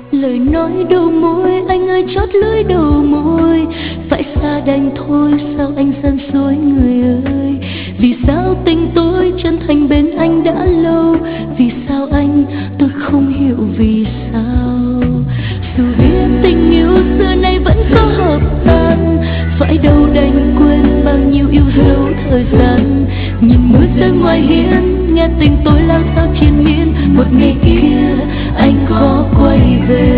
Lời nói đầu môi anh ơi chót lưỡi đầu môi, phải xa đành thôi sao anh gian dối người ơi. Vì sao tình tôi chân thành bên anh đã lâu, vì sao anh tôi không hiểu vì sao. Dù biết tình yêu xưa nay vẫn có hợp tan, phải đâu đành quên bao nhiêu yêu dấu thời gian. Nhìn mưa rơi ngoài hiên, nghe tình tôi lao sao triền miên, một ngày kia anh khó quay về.